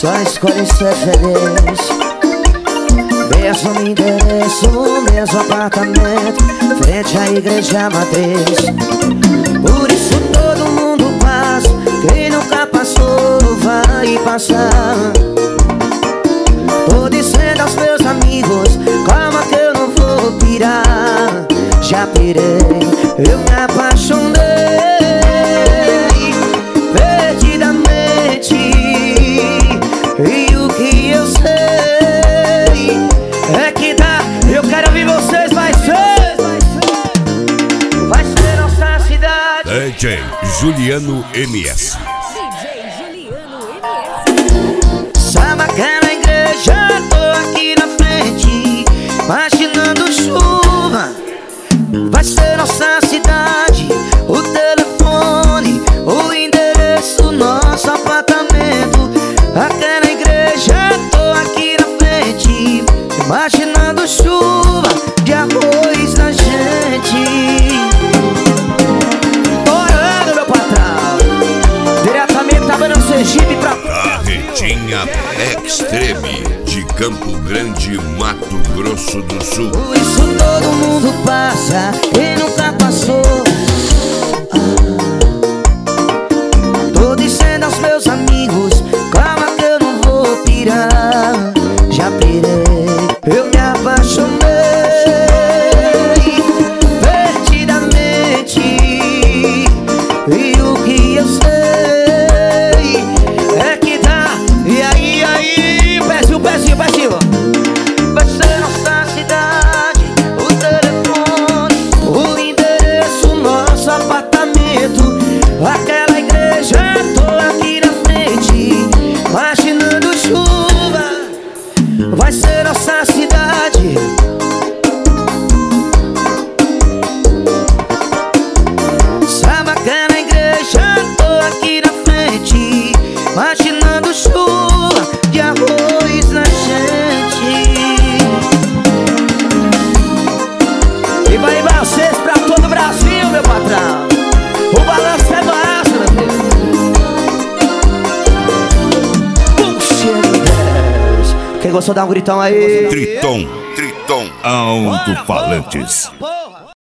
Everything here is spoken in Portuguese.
Só escolhe ser feliz. Mesmo endereço, mesmo apartamento, frente à igreja matriz. Por isso todo mundo passa, quem nunca passou vai passar. Tô dizendo aos meus amigos, calma que eu não vou pirar. Já pirei, eu me apaixonei perdidamente. E o que eu sei é que dá. Eu quero ouvir vocês, vai ser nossa cidade. DJ Juliano MS. Sabe aquela igreja? Tô aqui na frente, imaginando chuva. Vai ser nossa cidade, o telefone, o endereço, nosso apartamento. Aquela igreja, tô aqui na frente, imaginando chuva de arroz na gente. Orando, meu patrão, diretamente da Banda Sergipe pra Carretinha Extreme de Campo Grande, Mato Grosso do Sul. Por isso todo mundo passa, quem nunca passou. Tô dizendo aos meus amigos, calma que eu não vou pirar. Já pirei, eu me apaixonei perdidamente. E o que eu sei é que dá. E aí, pezinho. Vai ser nossa cidade, o telefone, o endereço, nosso apartamento. Aquela igreja, tô aqui na frente, imaginando chuva. Vai ser nossa cidade. Sabe aquela igreja, tô aqui na frente, imaginando chuva de arroz na gente. E vai vocês pra todo o Brasil, meu patrão. O balanço é massa, meu filho. Puxa Deus. Quem gostou dá um gritão aí. Triton Alto-Falantes.